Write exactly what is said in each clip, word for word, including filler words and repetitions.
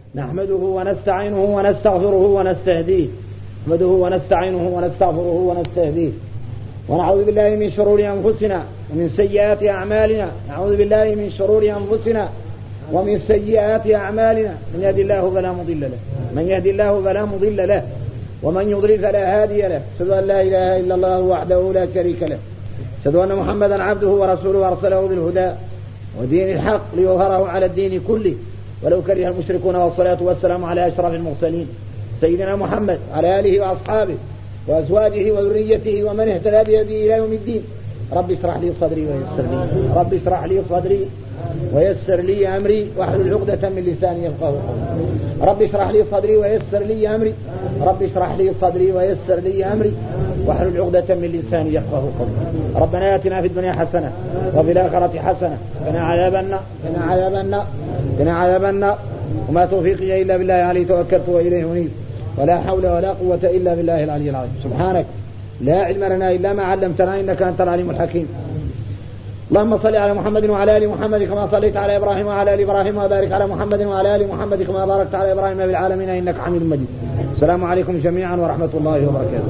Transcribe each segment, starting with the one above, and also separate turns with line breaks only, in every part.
نحمده ونستعينه ونستغفره ونستهديه نحمده ونستعينه ونستغفره ونستهديه ونعوذ بالله من شرور أنفسنا ومن سيئات أعمالنا نعوذ بالله من شرور أنفسنا ومن سيئات أعمالنا من يهد الله فلا مضل له من يهد الله فلا مضل له ومن يضلل فلا هادي له أشهد أن لا إله إلا الله وحده لا شريك له أشهد أن محمدا عبده ورسوله أرسله بالهدى ودين الحق ليظهره على الدين كله ولو كره المشركون، والصلاة والسلام على أشرف المرسلين سيدنا محمد على آله وأصحابه وأزواجه وذريته ومن اهتدى بهديه إلى يوم الدين. رب اشرح لي صدري ويسر لي رب اشرح لي صدري ويسر لي أمري واحلل عقدة من لساني يفقهوا قولي. رب اشرح لي صدري ويسر لي أمري رب اشرح لي صدري ويسر لي أمري واحلل عقدة من لساني يفقهوا قولي. ربنا آتنا في الدنيا حسنة وفي الآخرة حسنة وقنا عذاب النار وقنا عذاب النار وقنا عذاب النار وما توفيقي إلا بالله عليه توكلت وإليه أنيب ولا حول ولا قوة إلا بالله العلي العظيم. سبحانك لا علم لنا إلا ما علمتنا إنك أنت العليم الحكيم. اللهم صل على محمد وعلى آل محمد كما صليت على إبراهيم وعلى آل إبراهيم وبارك على محمد وعلى آل محمد كما باركت على إبراهيم بالعالمين إنك حميد مجيد. السلام عليكم جميعا ورحمة الله وبركاته.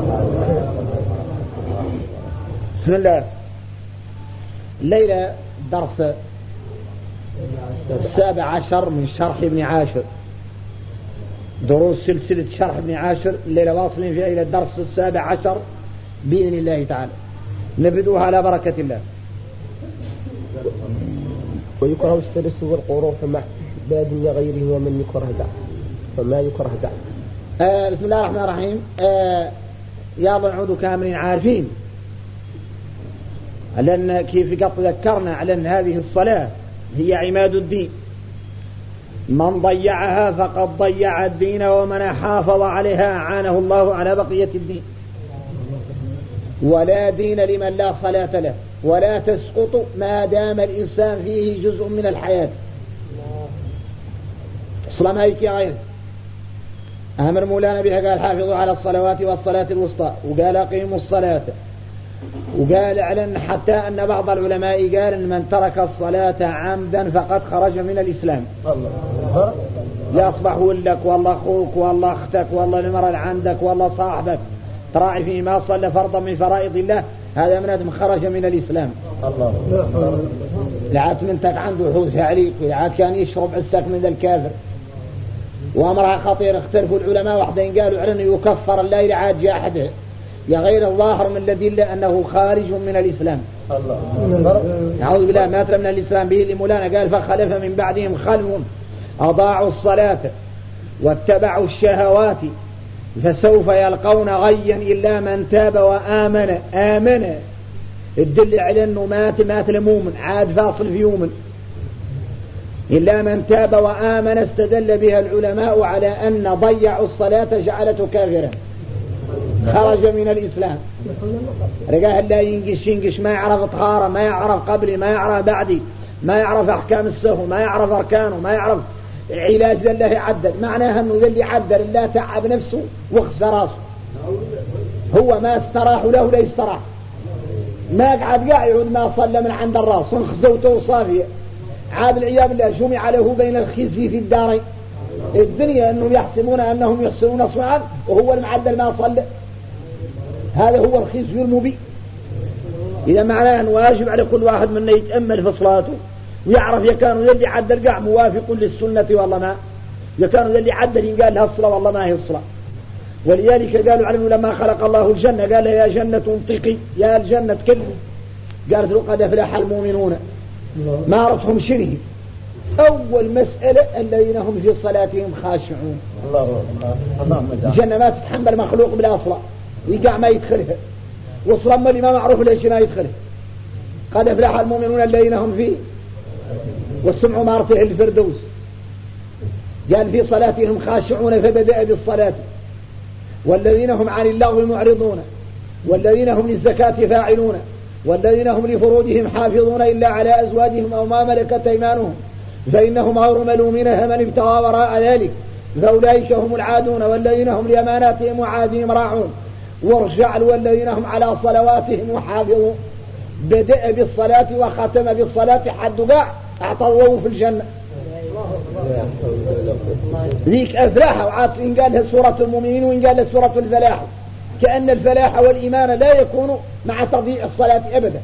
بسم الله. الليلة درس السابع عشر من شرح ابن عاشر، دروس سلسلة شرح ابن عاشر الليلة واصلين فيها إلى الدرس السابع عشر بإذن الله تعالى. نبدوها على بركة الله.
ويكره السلس والقروء فمع باد لغيره ومن يكره دع فما يكره دع.
آه بسم الله الرحمن الرحيم. آه يا ضعود كاملين عارفين لأن كيف قد ذكرنا على أن هذه الصلاة هي عماد الدين، من ضيعها فقد ضيع الدين ومن حافظ عليها أعانه الله على بقية الدين. ولا دين لمن لا صلاة له ولا تسقط ما دام الإنسان فيه جزء من الحياة. صلاة ما يكي غير أمر مولانا بها قال حافظوا على الصلوات والصلاة الوسطى، وقال أقيموا الصلاة، وقال على حتى أن بعض العلماء قال أن من ترك الصلاة عمدا فقد خرج من الإسلام. يصبح ولك والله أخوك والله أختك والله المرأة اللي عندك والله صاحبك تراعي فيه ما صلى فرضا من فرائض الله، هذا من أدم خرج من الإسلام. الله لعات منتك عنده حوث عليك، ولعات كان يشرب عسك من الكافر. وأمرها خطير، اختلفوا العلماء، وحدين قالوا على أنه يكفر الليل عاد جاحده يا غير الظاهر من الأدلة أنه خارج من الإسلام. الله نعوذ بالله ما ترى من الإسلام به. لمولانا قال فخلف من بعدهم خلف أضاعوا الصلاة واتبعوا الشهوات فسوف يلقون غيا إلا من تاب وآمن. آمن الدل على أنه مات مات المؤمن عاد فاصل في يوم. إلا من تاب وآمن استدل بها العلماء على أن ضيعوا الصلاة جعلته كافرا خرج من الإسلام. رجاه لا ينقش ينقش ما يعرف طهارة ما يعرف قبلي ما يعرف بعدي ما يعرف أحكام السهو ما يعرف أركانه ما يعرف علاج لله يعدل. معناها أنه ذا اللي عدل الله تعب نفسه وخسر راسه. هو ما استراح له لا يستراح، ما قعد قاعد ما صلى من عند الراس وخزوته وصافية عاد العياذ بالله جمع له بين الخزي في الدارين. الدنيا أنهم يحسبون أنهم يحسنون صنعا وهو المعدل ما صلى. هذا هو الخزي المبين. إذا معناه أن واجب على كل واحد منا يتأمل في صلاته ويعرف يكانوا يلي عدل قاع موافق للسنة والله ما يكانوا يلي عدل ينقال لها الصلاة والله ما هي الصلاة. ولذلك قالوا عنه لما خلق الله الجنة قال يا جنة انطقي يا الجنة كلمة، قالت له قد أفلح المؤمنون ما رتهم شنه. أول مسألة الذين هم في صلاتهم خاشعون. الجنة ما تتحمل مخلوق بلا صلاة يقع ما يدخلها، وصلا ما ما معروف ليش ما يدخلها. قد أفلح المؤمنون الذين هم فيه والسمع مارته الفردوس. قال في صلاتهم خاشعون فبدأ بالصلاة. والذين هم عن اللغو معرضون والذين هم للزكاة فاعلون والذين هم لفروجهم حافظون إلا على أزواجهم أو ما ملكت أيمانهم فإنهم غير ملومين فمن ابتغى وراء ذلك فأولئك هم العادون والذين هم لأماناتهم وعادهم راعون وارجع والذين هم على صلواتهم وحافظون. بدأ بالصلاة وختم بالصلاة حد قاع أعطوه في الجنة. ذيك أفلاح وعاطف إن قال لها سورة المؤمنين وإن قال لها سورة الفلاح، كأن الفلاح والإيمان لا يكون مع تضييع الصلاة أبدا.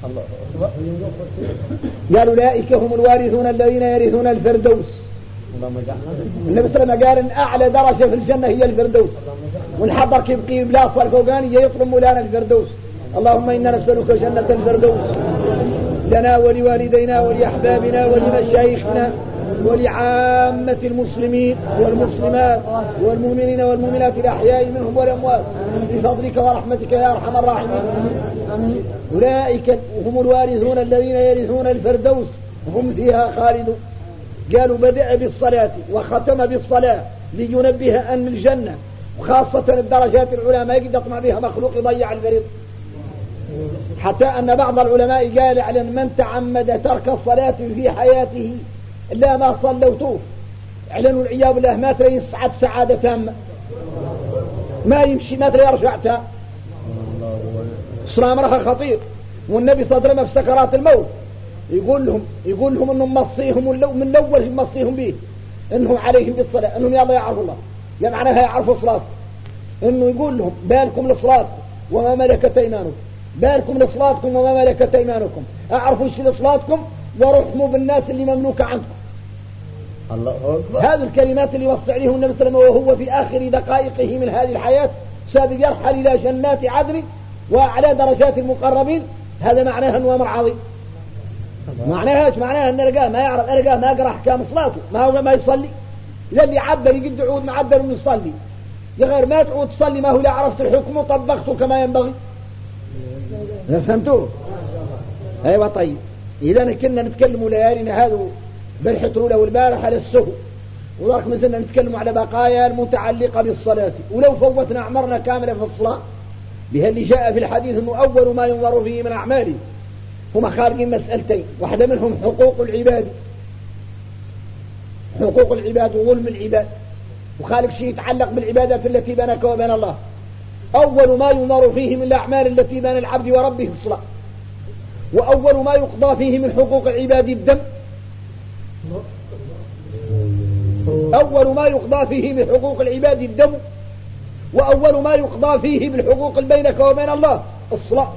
قالوا أولئك هم الوارثون الذين يرثون الفردوس. النبي صلى الله عليه وسلم قال إن أعلى درجة في الجنة هي الفردوس، ونحضر كيف بلا صار فوقاني يطلب مولانا الفردوس. اللهم إنا نسألك جنة الفردوس لنا ولوالدينا ولأحبابنا ولمشايخنا ولعامة المسلمين والمسلمات والمؤمنين والمؤمنات الأحياء منهم والأموات بفضلك ورحمتك يا أرحم الراحمين. أولئك هم الوارثون الذين يرثون الفردوس هم فيها خالدون. قالوا بدأ بالصلاة وختم بالصلاة لينبه أن الجنة وخاصة الدرجات العلى ما يقدر يطمع بها مخلوق يضيع الفريض، حتى أن بعض العلماء قال على من تعمد ترك الصلاة في حياته إلا ما صلوتوه اعلنوا العياذ بالله ما ترى يسعد سعادة تامة، ما يمشي ما ترى يرجع تا صلاة مرها خطير. والنبي صلى الله عليه وسلم في سكرات الموت يقول لهم يقول لهم انهم مصيهم من الاول مصيهم به انهم عليهم بالصلاة، انهم يلا يعرفوا الله، يا معناها يعرفوا صلاتهم، انه يقول لهم بالكم لصلاتكم وما ملكت ايمانكم، بالكم لصلاتكم وما ملكت ايمانكم، اعرفوا ايش لصلاتكم ورحموا بالناس اللي مملوكة عنكم. الله أكبر. هذه الكلمات اللي وصى عليهم النبي صلى الله عليه وسلم وهو في آخر دقائقه من هذه الحياة سابق يرحل إلى جنات عدن وأعلى درجات المقربين. هذا معناها أنه أمر عظيم. معناها ايش؟ معناها أن رجال ما يعرف رجال ما يقرأ أحكام صلاته، ما هو ما يصلي، إذا اللي عدل يقد عود معدل إنه يصلي، يا غير ما تعود تصلي ما هو لا عرفت الحكم وطبقته كما ينبغي. فهمتوه؟ أيوة. طيب إذا كنا نتكلم ليالينا هذا بالحطرولة لو البارحة للسهو وذلك مثلنا نتكلم على بقايا المتعلقة بالصلاة، ولو فوتنا أعمارنا كاملة في الصلاة بها اللي جاء في الحديث أنه أول ما ينظر فيه من أعماله هما خارجين مسألتين، واحدة منهم حقوق العباد، حقوق العباد وظلم العباد، وخالق شيء يتعلق بالعبادات التي بينك وبين الله. أول ما ينظر فيه من الأعمال التي بين العبد وربه الصلاة، وأول ما يقضى فيه من حقوق العباد الدم، أول ما يقضى فيه من حقوق العباد الدم، وأول ما يقضى فيه بالحقوق بينك وبين الله الصلاة.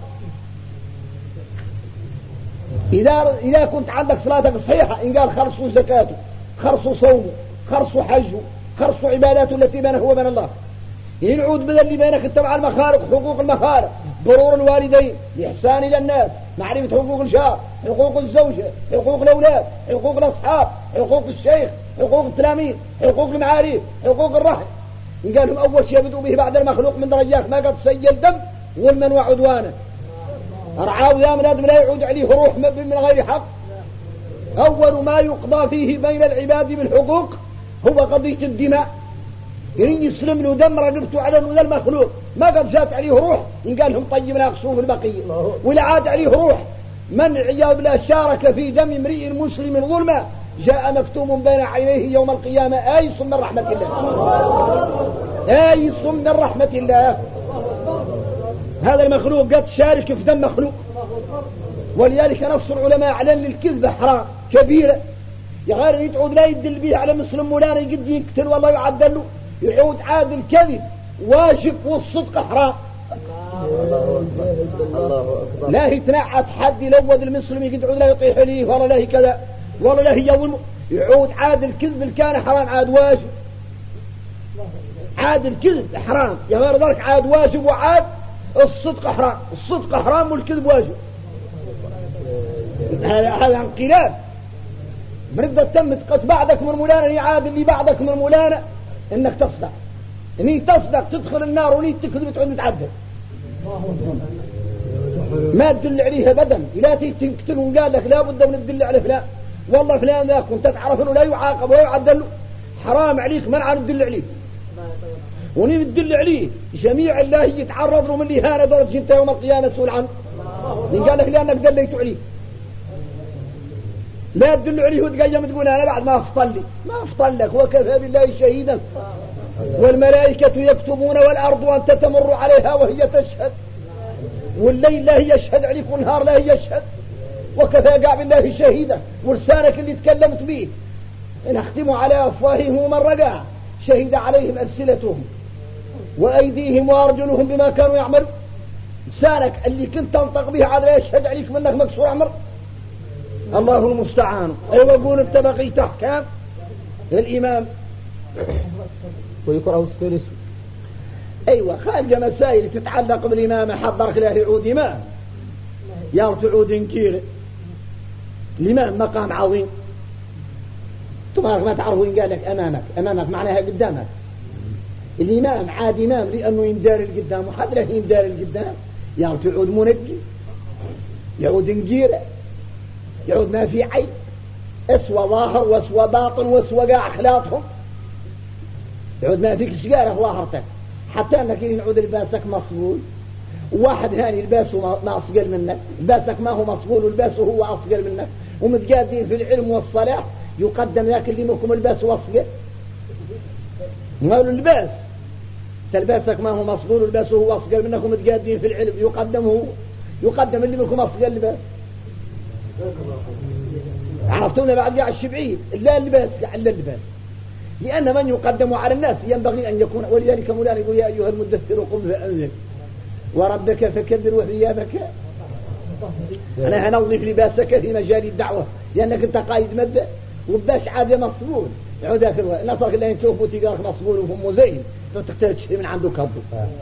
إذا إذا كنت عندك صلاتك صحيحة إن قال خرصوا زكاته خرصوا صومه خرصوا حجه خرصوا عباداته التي بينه وبين الله، ينعود بدل اللي بينك تبع المخالق حقوق المخالق، برور الوالدين، الإحسان إلى الناس، معرفة حقوق الجار، حقوق الزوجة، حقوق الأولاد، حقوق الأصحاب، حقوق الشيخ، حقوق التلاميذ، حقوق المعارف، حقوق الرحم. إن قال لهم أول شيء بدأوا به بعد المخلوق من درجات ما قد سجل دم والمن وعدوانا أرعاه يا من آدم لا يعود عليه روح من غير حق. أول ما يقضى فيه بين العباد بالحقوق هو قضية الدماء، يريد يسلم له دم رقبته على انه ذا المخلوق ما قد جات عليه روح إن قال لهم طيب لا يقصوه البقية، ولا عاد عليه روح من عياذ بالله شارك في دم امرئ مسلم ظلما جاء مكتوب بين عينيه يوم القيامة آيس من رحمة الله، آيس من رحمة الله. هذا المخلوق قد شارك في دم مخلوق، ولذلك نص العلماء على ان الكذب حرام كبيرة، يا غير يتعود لا يدل به على مسلم مولانا يقد يقتل والله يعدل له، يعود عاد الكذب واجب والصدق حرام. لا يتنعت حد يلود المسلم يقعد لا يطيح ليه ولا لا كذا ولا لا يظلم، يعود عاد الكذب اللي كان حرام عاد واجب، عاد الكذب حرام يا غير ذلك عاد واجب، وعاد الصدق حرام، الصدق حرام والكذب واجب. هذا هذا انقلاب مرد تم تقت بعدك من مولانا يعاد اللي بعدك من مولانا انك تصدق، اني تصدق تدخل النار وني تكذب تعود متعدد ما تدل عليها ابدا. لا تقتل وقال لك لا بد من تدل على فلان والله فلان ذاك كنت تعرف انه لا يعاقب ولا يعدل، حرام عليك منع تدل عليه، وني تدل عليه جميع الله يتعرض له من الاهانه درجه انت يوم القيامه مسؤول عنه، قال لك لانك دليت عليه. لا تدل عليه وتقيم تقول أنا بعد ما أفضل لي ما أفضل لك وكفى بالله شهيدا والملائكة يكتبون والأرض وأنت تمر عليها وهي تشهد، والليل لا يشهد عليك والنهار لا يشهد وكفى قاع بالله شهيدا، ولسانك اللي تكلمت به نختم على أفواههم ومرقا شهد عليهم ألسنتهم وأيديهم وأرجلهم بما كانوا يعملون. لسانك اللي كنت تنطق به عاد لا يشهد عليك منك مكسور عمر. الله المستعان. أيوة قول انت بقيت أحكام الإمام
ويقرأ الثالث.
أيوة خارج مسائل تتعلق بالإمام حضرك له يعود إمام يا تعود انكير الإمام مقام عظيم. تبارك ما تعرفوا قال لك أمامك أمامك معناها قدامك. الإمام عاد إمام لأنه يندار القدام وحد له يندار القدام يا تعود منقي يعود انكير يعود ما في عيب اسوى ظاهر واسوى باطن واسوى قاع أخلاقهم يعود ما فيك شقارة ظاهرتك حتى أنك ينعود لباسك مصبول واحد هاني لباسه ما أصقل منك لباسك ما هو مصبول ولباسه هو أصقل منك ومتقادين في العلم والصلاح يقدم ذاك اللي منكم الباس وأصقل ما هو اللباس تلباسك ما هو مصبول ولباسه هو أصقل منك ومتقادين في العلم يقدم هو يقدم اللي منكم أصقل لباس. عرفتونا بعد جاء الشبعين لا اللباس إلا اللباس لأن من يقدم على الناس ينبغي أن يكون. ولذلك مولانا يقول يا أيها المدثر قم فأنذر وربك فكبر وثيابك. أنا هنظف لباسك في مجال الدعوة لأنك أنت قايد مبدأ وباش عادة مصبول يعود آخر نصرك اللي تشوفه تيجارك مصبول وهم زين فتختار تشتري من عنده كبه.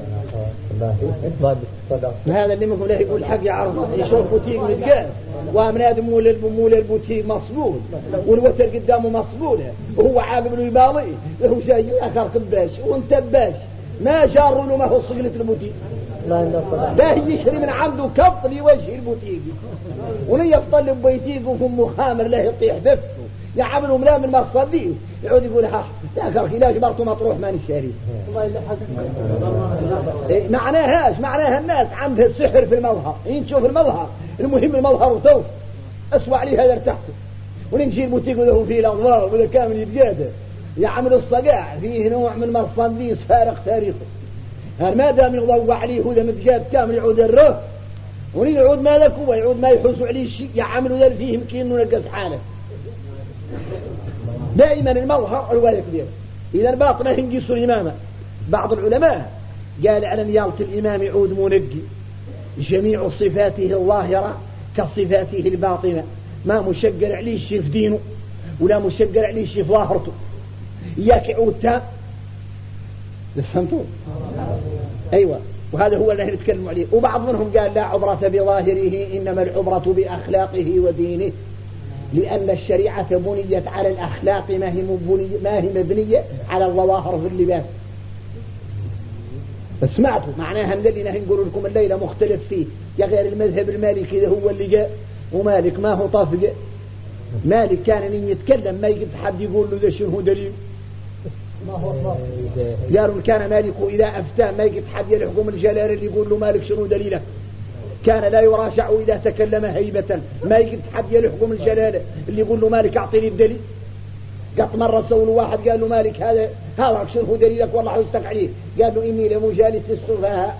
هذا اللي منكم له يقول حق يعرف يشوف بوتيق متقال وامناد مول مول البوتيق مصبول والوتر قدامه مصبوله وهو عاقب له يبالي وهو جاي اخر كباش وانت باش ما جار له ما هو صقلة البوتيق ده يشتري من عنده كب لوجه البوتيق ولي يفضل بيتيق وهم مخامر له يطيح دفه يعملوا ملا من مصديه يعود يقول ها ذاكر خلاج برضو مطروح ماني الشريف. إيه معناهاش معناها الناس عندها السحر في المظهر ينشوف المظهر المهم المظهر وتوف أسوأ عليه هذا ارتحته ونمشي البوتيق وله فيه الأضرار وذا كامل يبقاده يعملوا الصقاع فيه نوع من مرصنديس فارق تاريخه ما دام يضوى عليه هذا متجاب كامل يعود الروح ونين يعود ما لك هو يعود ما يحوسوا عليه الشيء يعملوا ذا فيه يمكن نقص حاله. دائما المظهر الوالي كبير إذا باطنه ينقص الإمامة. بعض العلماء قال على نيالة الإمام يعود منقي جميع صفاته الظاهرة كصفاته الباطنة ما مشجر عليه الشيء في دينه ولا مشجر عليه الشيء في ظاهرته إياك يعود تام. فهمتوا؟ أيوة وهذا هو اللي نتكلم عليه. وبعض منهم قال لا عبرة بظاهره إنما العبرة بأخلاقه ودينه لأن الشريعة بنيت على الأخلاق ما هي مبنية ما هي مبنية على الظواهر في اللباس. سمعتوا معناها الذي نقول لكم الليلة مختلف فيه يا غير المذهب المالكي إذا هو اللي جاء ومالك ما هو طاف جاء. مالك كان من يتكلم ما يجد حد يقول له ذا شنو دليل ما هو طاف. قالوا كان مالك إذا أفتى ما يجد حد يلحقم الجلال اللي يقول له مالك شنو دليله. كان لا يراجع إذا تكلم هيبة ما يجد حد يلحقم الجلالة اللي يقول له مالك أعطيني الدليل. قط مرة سولوا واحد قال له مالك هذا هذا شنو دليلك والله حيستك عليه قال له إني لمجالس السفهاء.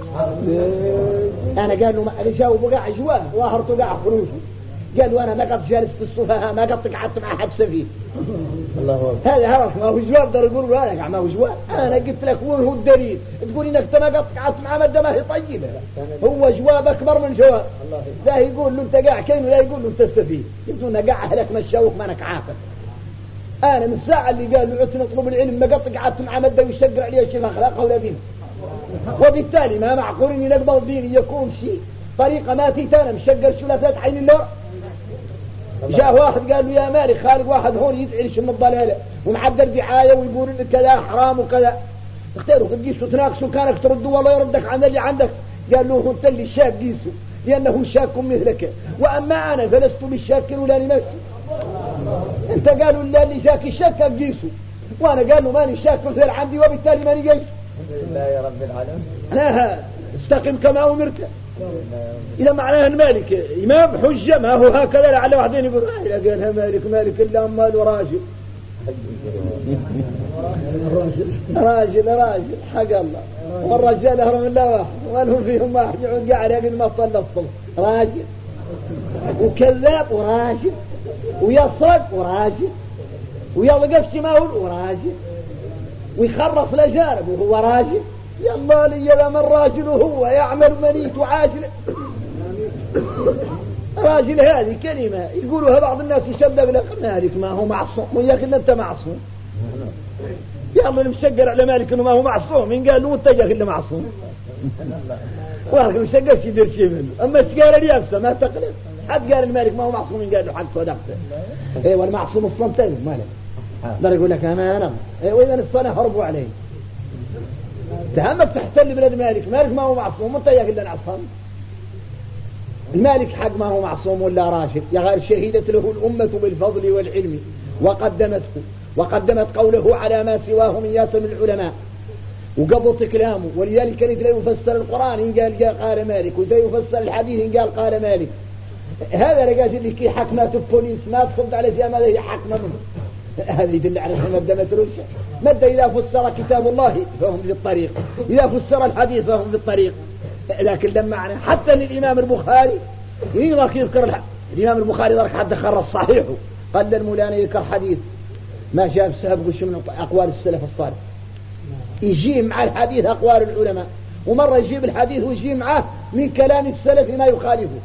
أنا قال له ما جاوب قاع جواه ظاهرته قاع خروجه قال له أنا ما قد جالس في السفهاء ما قد قعدت مع أحد سفيه. هذا هرف ما هو جواب در يقول له أنا ما هو جواب أنا قلت لك وين هو الدليل تقول إنك ما قد قعدت مع مدة ما هي طيبة هو جواب أكبر من جواب. لا يقول له أنت قاع كين ولا يقول له أنت السفيه يقولون قاع أهلك مشاوك ما أنك عافر. أنا من الساعة اللي قال له عدت نطلب العلم ما قد قعدت مع مدة ويشجر عليه الشيء أخلاقه ولا دينه وبالتالي ما معقول إني نقبل ديني يكون شيء طريقة ما في تانا مشجر شلافات عين الله. جاء واحد قال له يا مالك خالق واحد هون يدعي من الضلالة ومعدل دعاية ويقول إن كذا حرام وكذا اختاروا قد قيسوا تناقشوا كانك تردوا والله يردك عن اللي عندك. قال له هو انت اللي شاك قيسوا لأنه شاك مثلك وأما أنا فلست بالشاك ولا لمشي. انت قالوا لا اللي شاك الشاك قيسوا وأنا قال له ماني شاك مثل عندي وبالتالي ماني قيس.
لا يا رب العالمين
أنا استقم كما أمرت. إذا معناها المالك إمام حجة ما هو هكذا لعل واحدين يقول لا قالها مالك مالك إلا أمال وراجل راجل راجل حق الله والرجال أهرم الله واحد وانهم فيهم واحد يعود قاعد يقول ما صلى الصبح راجل وكذاب وراجل ويصرق وراجل ويلا قفش ما هو وراجل ويخرص لجارب وهو راجل. يلا لي يا من راجل وهو يعمل منيت وعاجل. راجل هذه كلمة يقولوها بعض الناس يشبه لك مالك ما هو معصوم ويا أخي أنت معصوم. يلا المشقر على مالك إنه ما هو معصوم إن قال له متجه إلا معصوم واخر المشقر يدير شيء منه. أما الشقار اليابسة ما تقلب حد قال المالك ما هو معصوم إن قال له حق صدقته. إيه والمعصوم الصنتين مالك لا يقول لك أمانة. إيه وإذا الصلاة هربوا عليه تهمك تحتل بلاد مالك. مالك ما هو معصوم متجه إلا نعصم. المالك حق ما هو معصوم ولا راشد. يا غير شهدت له الأمة بالفضل والعلم وقدمته وقدمت قوله على ما سواه من ياسم العلماء وقبضت كلامه. ولذلك كانت لا يفسر القرآن إن قال جاء قال مالك ولا يفسر الحديث إن قال قال مالك. هذا رجاج اللي كي حكمات البوليس ما تصد على شيء ماذا هي حكمة منه. هذه يدل على مادة متروشة. مادة إذا فسر كتاب الله فهم في الطريق إذا فسر الحديث فهم في الطريق. لكن لما معنى حتى أن الإمام البخاري يذكر يذكر الإمام البخاري ذكر حد خرج صحيحه قال المولاني يذكر حديث ما جاب سبب وش من أقوال السلف الصالح يجيب مع الحديث أقوال العلماء ومرة يجيب الحديث ويجيب معه من كلام السلف ما يخالفه.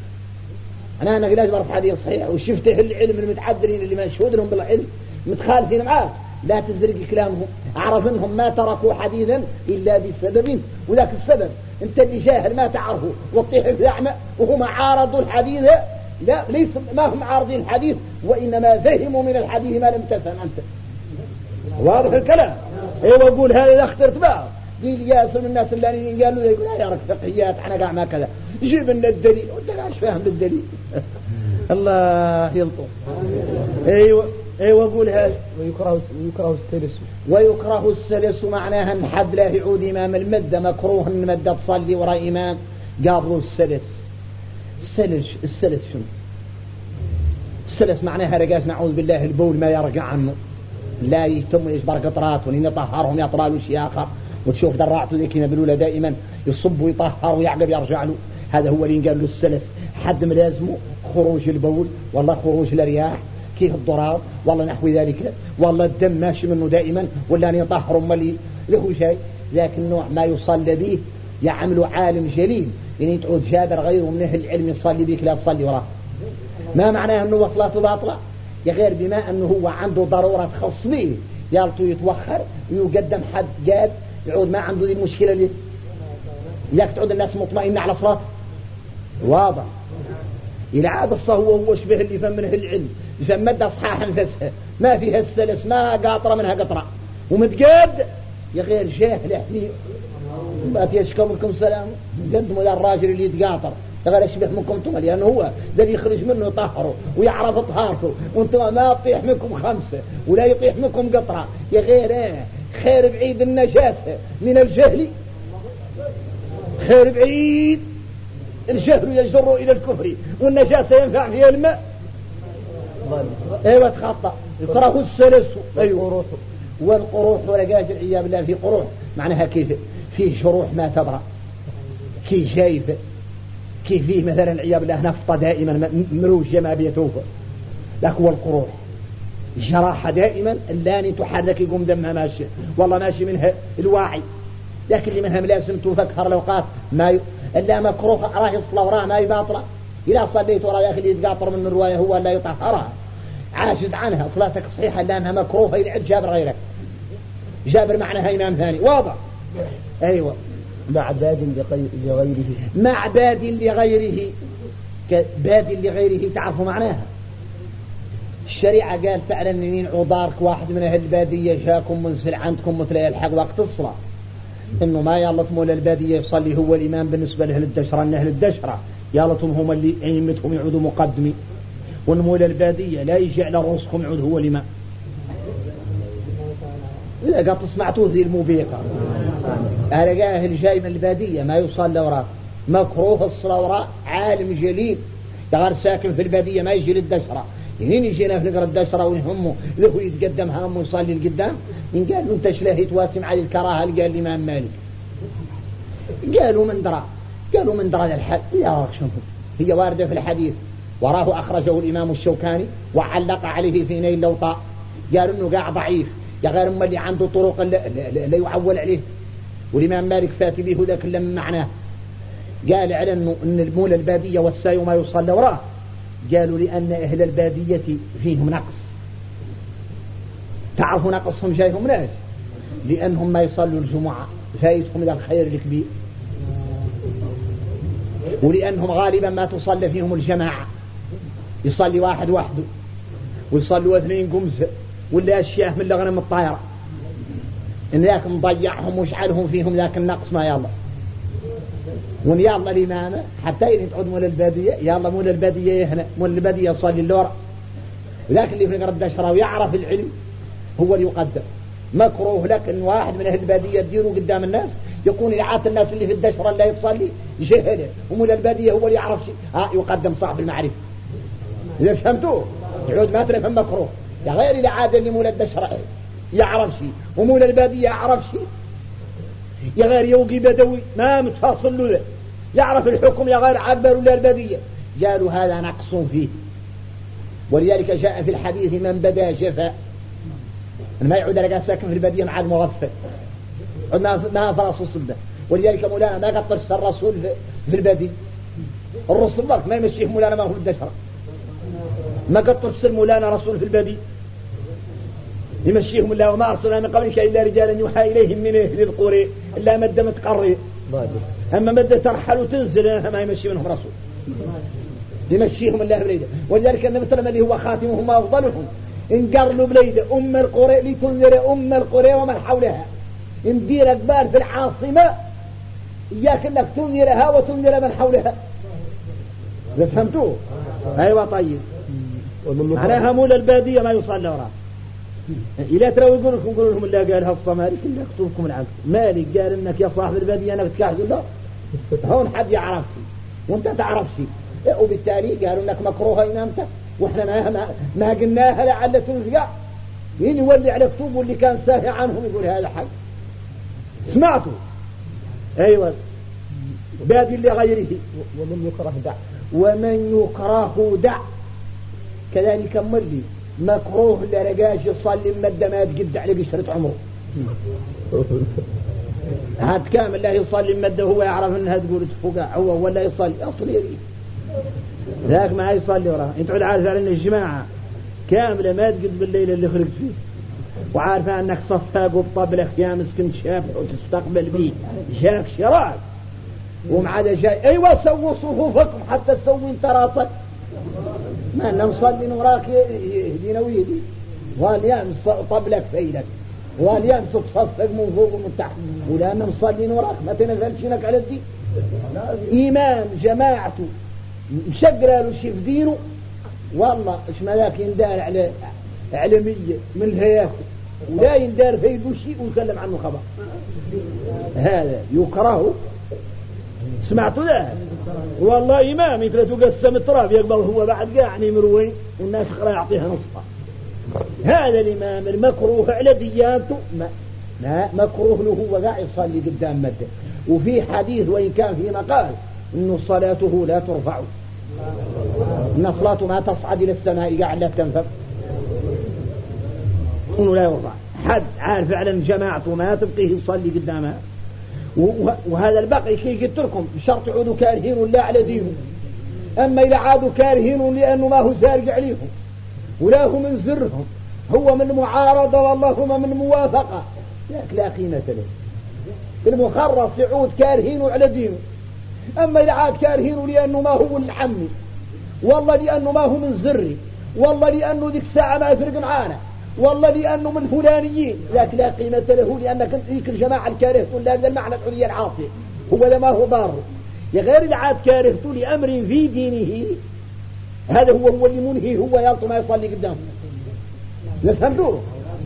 أنا أنا قلت بعرف حديث صحيح وشفته العلم المتعذرين اللي مشهود لهم بالعلم متخالفين معاه لا تزرق كلامهم. أعرف إنهم ما تركوا حديثا إلا بسبب وذاك السبب أنت اللي جاهل ما تعرفه وتطيح في أعمى وهم عارضوا الحديث. لا ليس ما هم عارضين الحديث وإنما فهموا من الحديث ما لم تفهم أنت. واضح الكلام. ايوه اقول هذا اذا اخترت بقى قيل ياسر من الناس اللي قالوا يقول لا يا رك فقهيات احنا قاع ما كذا جيب لنا الدليل وانت قاعد فاهم بالدليل. الله يلطف. ايوه ايوه اقول هذا.
ويكره ويكره السلس
ويكره السلس معناها ان حد لا يعود امام المده مكروه ان مده تصلي وراء امام قابلوا السلس. السلس السلس شنو؟ السلس معناها رجاس نعوذ بالله البول ما يرجع عنه لا يتم يجبر قطرات ولين يطهرهم يطلع له شيء آخر وتشوف دراعته ذيك ينبلوا دائما يصب ويطهر ويعقب يرجع له. هذا هو اللي قال له السلس. حد ملازمه خروج البول والله خروج الرياح كيف الضراب والله نحو ذلك والله الدم ماشي منه دائما ولا أن يطهر ملي له شيء. لكن نوع ما يصلى به يعمل عالم جليل يعني تعود جابر غيره من أهل العلم يصلي بك لا تصلي وراه. ما معناه أنه وصلاته باطلة يا غير بما أنه هو عنده ضرورة خاص به يالطو يتوخر ويقدم حد قاد يعود ما عنده ذي المشكلة اللي ياك تعود الناس مطمئنة على صلاة واضح. إلى عاد الصلاة هو هو شبه اللي فهم منه العلم يفهم مدى صحاح نفسها ما فيها السلس ما قاطرة منها قطرة ومتقاد يا غير جاهل يعني بات يشكو منكم سلام قدموا للراجل اللي يتقاطر غير يشبه منكم طول لأنه هو الذي يخرج منه يطهره ويعرف طهارته وانتم ما يطيح منكم خمسة ولا يطيح منكم قطرة يا غير ايه خير بعيد النجاسة من الجهل. خير بعيد الجهل يجر إلى الكفر والنجاسة ينفع فيها الماء. ايوه تخطأ يكره السلس. ايوه والقروح ورقاج العياذ بالله في قروح معناها كيف فيه شروح ما تبرأ كي جايفة كيف فيه مثلا العياذ بالله نفطة دائما مروجة ما بيتوفى. لك هو القروح جراحة دائما اللاني تحرك يقوم دمها ماشي والله ماشي منها الواعي لكن اللي منها ملازم تفكر الأوقات ما ي... إلا مكروه راه يصلى وراه ما يباطله. إذا صليت وراه يا أخي اللي يتقاطر من الرواية هو لا يطهرها عاجز عنها صلاتك صحيحة لأنها مكروهة يلعب جابر غيرك. جابر معناها إمام ثاني واضح. أيوة
مع باد لغيره
مع باد لغيره باد لغيره تعرفوا معناها. الشريعة قال فعلا مين عضارك واحد من أهل البادية جاكم منزل عندكم مثل يلحق وقت الصلاة إنه ما يالطموا للبادية يصلي هو الإمام بالنسبة لأهل الدشرة إن أهل الدشرة يالطم هم اللي أئمتهم يعودوا مقدمي ونمو للبادية لا يجي على رؤوسكم يعود هو الإمام. إذا قد سمعتوه ذي الموبيقة أرجاه الجاي من البادية ما يصلي وراء مكروه الصلاة وراء عالم جليل تغير ساكن في البادية ما يجي للدشرة هين يجينا في نقر الدشرة ونهمه له يتقدم هم ويصلي القدام إن قالوا انت شلاهي تواسم على الكراهة قال الإمام مالك قالوا من درى قالوا من درى الحد يا شنو هي واردة في الحديث وراه أخرجه الإمام الشوكاني وعلق عليه في نيل لوطاء قالوا انه قاع ضعيف يا غير ما اللي عنده طرق لا, لا, لا يعول عليه. والإمام مالك فاتي به ذاك لما معناه قال على انه ان المولى البادية والساي وما يصلى وراه، قالوا لأن أهل البادية فيهم نقص. تعرفوا نقصهم جايهم ناس لأنهم ما يصلوا الجمعة فايتهم إلى الخير الكبير، ولأنهم غالبا ما تصلى فيهم الجماعة، يصلي واحد وحده ويصلوا اثنين قمزة ولا أشياء من الأغنم الطائرة، إن ذاك مضيعهم وشعلهم فيهم ذاك النقص ما يلا. وإن يلا الإمام حتى إذا تعود مول البادية يلا مول البادية هنا مول البادية يصلي اللورة، لكن اللي في قرب دشرة ويعرف العلم هو اللي يقدم. مكروه لك إن واحد من أهل البادية تديره قدام الناس يكون يعات الناس اللي في الدشرة اللي يتصلي جهله، ومول البادية هو اللي يعرف شيء ها يقدم صاحب المعرفة. إذا فهمتوه يعود ما ترى فهم مكروه يا غير اللي عاد اللي مول الدشرة يعرف شيء ومول البادية يعرف شيء، يا غير يوقي بدوي ما متفاصل له يعرف الحكم يا غير عبر ولا البادية. قالوا هذا نقص فيه، ولذلك جاء في الحديث من بدا جفاء ما يعود لقى ساكن في البادية مع المغفل ما ما فرص الصبة. ولذلك مولانا ما قطرش الرسول في البادية، الرسول الله ما يمشيه مولانا ما هو الدشرة، ما قطرش مولانا رسول في البادية يمشيهم الله وما أرسلنا من قبلك إلا رجالا يوحى إليهم من أهل القرى إلا مدة متقرية، أما مدة ترحل وتنزل ما يمشي منهم رسول يمشيهم الله بليدة. ولذلك أن مثلا اللي هو خاتمهم وأفضلهم إن قرلوا بليدة أم القرى لتنذر أم القرى ومن حولها، إن دير أكبار في العاصمة إياك أنك تنذرها وتنذر من حولها. فهمتوه؟ أيوة طيب. معناها مول البادية ما يصلى وراه. إلا ترى يقول لكم قولوا لهم الله قال هالصمالك إلا أكتبكم العكس. مالك قال إنك يا صاحب البادية أنا بتكاحد الله هون حد يعرف شيء وانت تعرف شيء، وبالتالي قالوا إنك مكروه إمامتك وإحنا ما, ما, ما قلناها لعل تنفقع. مين يولي على كتب واللي كان ساهي عنهم يقول هذا حق سمعتوا؟ أيوة بادي لغيره.
ومن يكره دع
ومن يكره دع كذلك ملي مكروه لرجاش يصلي مدة ما تقد على قشرة عمره هاد كامل لا يصلي مدة هو يعرف انها تقول تفقع هو ولا يصلي اصلي يريد ذاك ما يصلي وراه. انت عاد عارف على ان الجماعة كاملة ما تقد بالليل اللي خرجت فيه وعارفة انك صفاق وبطبلك يا مسكن شافع وتستقبل بيه جاك شراك ومع ذا جاي ايوه سووا صفوفكم حتى تسوي انت راسك ما نصلي نوراك يهدينا ويهدي واليامس طبلك فيلك واليامس تصفق من فوق ومن تحت ولا نصلي نوراك ما تنزلشنك على الدين. إمام جماعته مشقر له شي في دينه والله ايش ملاك يندار على علمية من الهياكل ولا يندار فيه شيء ويكلم عنه خبر هذا يكره. سمعتوا له والله إمام إذا تقسم التراب يقبل هو بعد قاعني مروين والناس خلا يعطيها نصفة. هذا الإمام المكروه على ديانته ما, ما مكروه له هو قاعد يصلي قدام مده. وفي حديث وإن كان في مقال إنه صلاته لا ترفع إن صلاته ما تصعد إلى السماء قاعد لا تنفذ إنه لا يرفع. حد عارف فعلا جماعته ما تبقيه يصلي قدامها. وهذا الباقي شيء قلت لكم بشرط يعودوا كارهين ولا على دينهم. أما إذا عادوا كارهين لأنه ما هو سارج عليهم ولا هو من زرهم هو من معارضة والله هم من موافقة لكن لا قيمة له. المخرص يعود كارهين على دينه. أما إذا عاد كارهين لأنه ما هو الحمي والله لأنه ما هو من زري والله لأنه ذيك الساعة ما يفرق معانا والله لأنه من فلانيين لكن لا قيمة له لأنك ذيك الجماعة الكارهة لا المعنى العليا العاطي هو لما هو ضار يا غير العاد كارهته لأمر في دينه هذا هو هو اللي منهي هو يلطو ما يصلي قدامه. نفهمتوه؟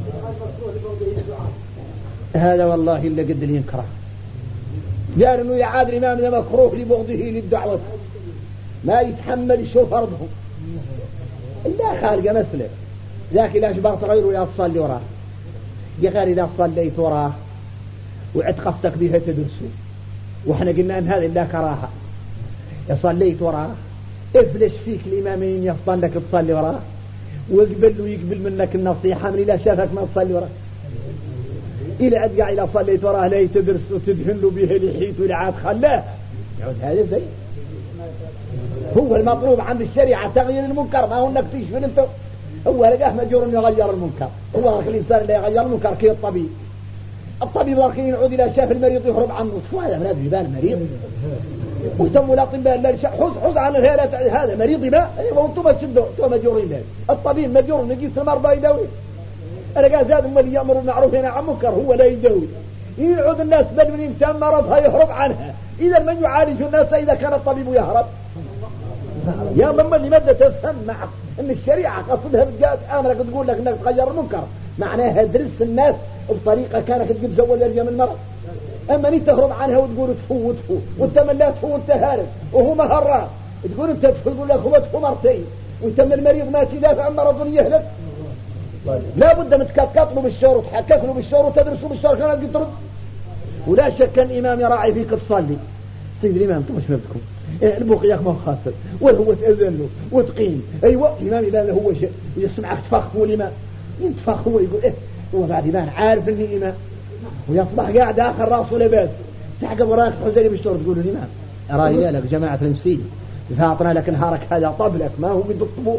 هذا والله إلا قد اللي ينكره قال إنه يعاد الإمام إذا مكروه لبغضه للدعوة ما يتحمل يشوف فرضهم إلا خالق مثله ذاك إذا أجبرت غيره يا تصلي وراه يا غير إذا صليت وراه وعد قصدك بها تدرسه وإحنا قلنا أن هذا إلا كراهة. يا صليت وراه افلش فيك الإمامين يفضل لك تصلي وراه ويقبل له يقبل منك النصيحة من إذا شافك ما تصلي وراه إلى عد قاعد إذا صليت وراه لا يتدرس وتدهن له به لحيت ولا عاد خلاه يعود هذا زي هو المطلوب عند الشريعة تغيير المنكر ما هو انك تشفي انت هو لقاه مجور انه يغير المنكر هو الانسان اللي يغير المنكر كي الطبيب الطبيب لكن يعود الى شاف المريض يهرب عنه شو هذا من هذا يبان مريض واهتموا الاطباء لا حوز حوز عن هذا مريض يبان ايوه وانتم تشدوا انتم مجورين به الطبيب مجور نجيب المرضى يداوي انا قال زاد امال يامر بالمعروف ينهى عن المنكر هو لا يداوي يعود الناس بل من انسان مرضها يهرب عنها اذا من يعالج الناس اذا كان الطبيب يهرب يا مما لماذا تفهم معك ان الشريعة قصدها بتقات امرك تقول لك انك تغير المنكر معناها درس الناس بطريقة كانك تجيب زول يرجع من المرض اما انت تهرب عنها وتقول تفوت تفوت وانت من لا تفوت تهارب وهو مهرات تقول انت تفوت يقول لك هو تفو مرتين وانت من المريض ما تدافع عن مرض يهلك لا بد من تكتله بالشور وتحكك له بالشور وتدرسه بالشور كانت ترد ولا شك ان امام يراعي فيك تصلي سيد الامام انتم مش بدكم البقية ما خاطر وهو تأذن له وتقيم أيوة الإمام إذا هو شيء يسمعك تفخ هو الإمام ينتفخ هو يقول إيه هو بعد إمام عارف إني إمام ويصبح قاعد آخر راسه لباس تحقب وراك حزيني بالشور تقول الإمام أراني لك جماعة المسيد فاطنا لك نهارك هذا طبلك ما هو بده الطبوع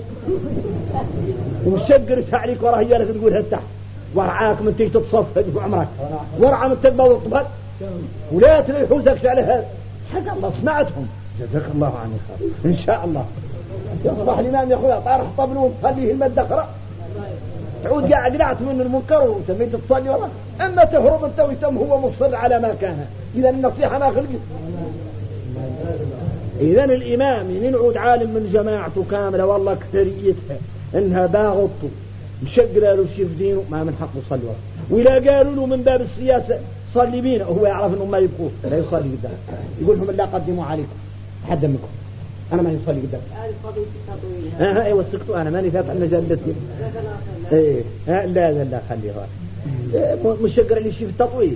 ومشقر عليك وراه هي لك تقول هالتحت ورعاك من تيجي تتصفد بعمرك ورعا من تقبض الطبل ولا تلاقي حوزك على هذا حق الله سمعتهم جزاك الله عني خير إن شاء الله يصبح الإمام يقول طارح طبلون خليه المدخرة تعود قاعد لعت من المنكر وتميت تصلي وراه أما تهرب أنت ويتم هو مصر على ما كان إذا النصيحة ما خلقت إذا الإمام ينعود عالم من جماعته كاملة والله كثريتها إنها باغطوا مشقرة له شيء في دينه ما من حقه يصلي وراه وإذا قالوا له من باب السياسة صلي بينا وهو يعرف إنهم ما يبقوه لا يصلي قدام يقول لهم لا قدموا عليكم حدا منكم أنا ما يصلي قدام آه ها أيوة سكتوا أنا ماني فاتح مجلتي إيه لا لا لا خليها إيه مشقر اللي شيء في التطويل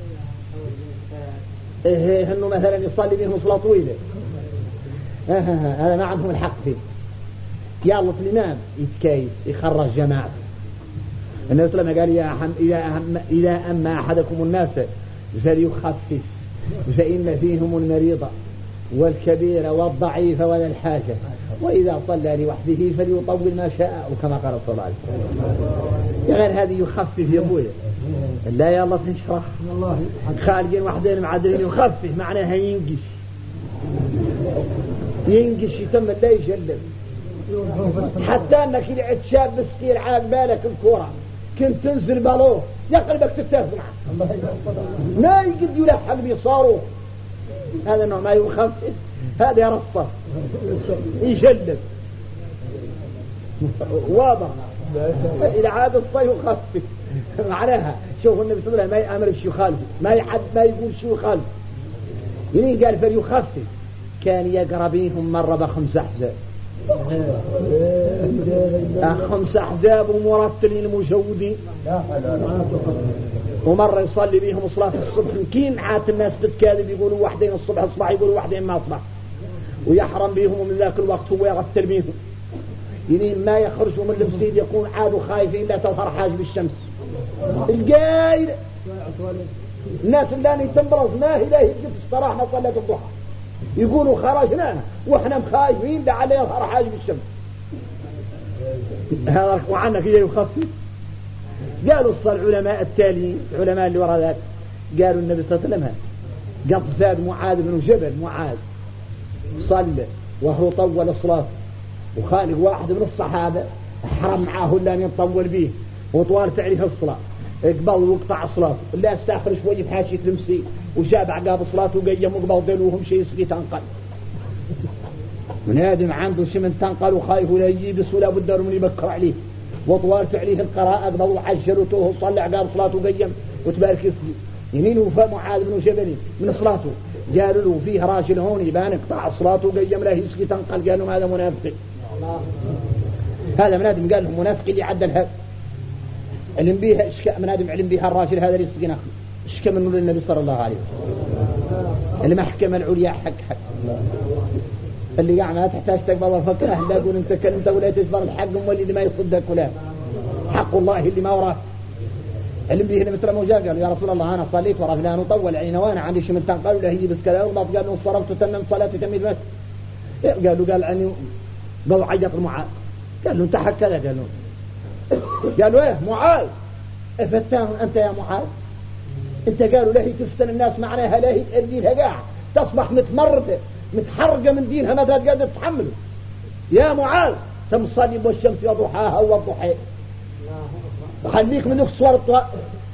إيه إنه مثلا يصلي بينهم صلاة طويلة آه هذا ما عندهم الحق فيه يا الله الإمام يتكيس يخرج جماعة النبي صلى الله عليه وسلم قال يا أحم إذا, أهم إذا أما أحدكم الناس فليخفف فإن فيهم المريضة والكبير والضعيف ولا الحاجة وإذا صلى لوحده فليطول ما شاء وكما قال صلى الله عليه وسلم يعني هذه يخفف يا أبويا لا يا الله تنشرح خالقين وحدين معدلين يخفف معناها ينقش ينقش يتم لا يجلب حتى انك لعت شاب مسكين عاد بالك الكرة كنت تنزل بالوه يقلبك تتفق معه ما يقد يلحق بيصاروه هذا نوع ما يخفف هذا يرصف يجلب واضح إذا عاد الصيف يخفف معناها شوف النبي صلى الله عليه وسلم ما يأمر بشيء يخالف ما يحد ما يقول شيء يخالف يلين قال فليخفف كان يقرأ بيهم مرة بخمس أحزاب خمس أحزاب ومرتلين مجودين ومرة يصلي بيهم صلاة الصبح كين عات الناس تتكاذب يقولوا واحدين الصبح الصبح يقولوا واحدين ما أصبح ويحرم بيهم ومن ذاك الوقت هو يغتل بيهم يعني ما يخرجوا من المسجد يكون عادوا خايفين لا تظهر حاجب الشمس القايل الناس اللي تنبرز ما هي لا يجب استراحنا صلاة الضحى يقولوا خرجنا واحنا مخايفين لعليه يظهر حاجب الشمس هذا وعنا كذا يخفف قالوا العلماء التاليين العلماء اللي وراء ذلك قالوا النبي صلى الله عليه وسلم قد زاد معاذ بن جبل معاذ صلى وهو طول صلاته وخالق واحد من الصحابة حرم معاه اللي يطول به وطوال تعريف الصلاة اقبل وقطع صلاته لا استاخر شوي في حاشية المسجد وجاب عقاب صلاته وقيم وقبل دلوهم شيء يسقي تنقل من آدم عنده شيء من تنقل وخايف ولا يجيبس ولا بد من يبكر عليه وطوال عليه القراءة قبل وعجل وتوه وصلى عقاب صلاته وقيم وتبارك يسقي يمين وفا معاذ بن جبل من صلاته قالوا له فيه راجل هون يبان اقطع صلاته وقيم له يسقي تنقل قالوا هذا منافق هذا من آدم قال لهم منافق اللي عدل هذا علم بيها اشكى من آدم علم بيها الراجل هذا اللي يسقي نخل اشكى منه للنبي صلى الله عليه وسلم اللي محكمة العليا حق حق اللي قاعد ما تحتاج تقبل الفكره، لا يقول انت كلمت ولا تجبر الحق واللي اللي ما يصدق ولا حق الله اللي ما وراه. اللي به مثل ما جاء قال يا رسول الله انا صليت ورا فلان وطول عينه وانا عندي شيء من تنقل له هي بس كذا وما قال له صرفت وتمم صلاتي تميل بس. قالوا قال عني قالوا عيط المعاذ، قال له انت حق كذا، قال له قالوا ايه معاذ افتان انت يا معاذ انت، قالوا لا هي تفتن الناس معناها لا هي تأدي لها قاع تصبح متمرده متحرقه من دينها ما تقدر تتحمله. يا معاذ تمصلي والشمس وضحاها والضحى وخليك من صور الطواء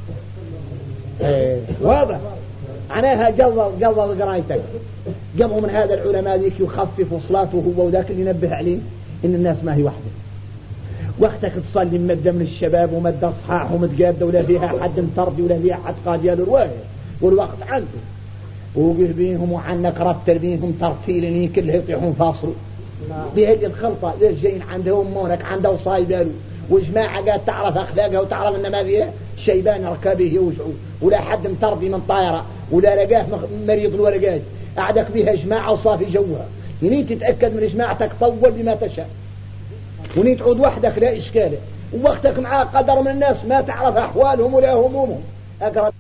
ايه واضح معناها قضى قضى قرايتك. قبل من هذا العلماء ذيك يخفف صلاته هو وذاك اللي ينبه عليه ان الناس ما هي واحده. وقتك تصلي مدة من الشباب ومدة صحاح ومتقابده ولا فيها حد مطردي ولا فيها حد قاضي له رواية والوقت عنده ووقف بينهم وعنك رتل بينهم ترتيلني كله يطيحون فاصلوا بهذه الخلطة ليش جايين عندهم مونك عنده وصايباله وجماعة قاعد تعرف أخلاقها وتعرف إن ما فيها شيبان ركابه يوجعوا ولا حد مطردي من طائرة ولا لقاه مريض الورقات أعدك بها جماعة وصافي جوها. يعني تتأكد من جماعتك طول بما تشاء وني تعود وحدك لا إشكاله ووقتك معاه قدر من الناس ما تعرف أحوالهم ولا همومهم. أقرب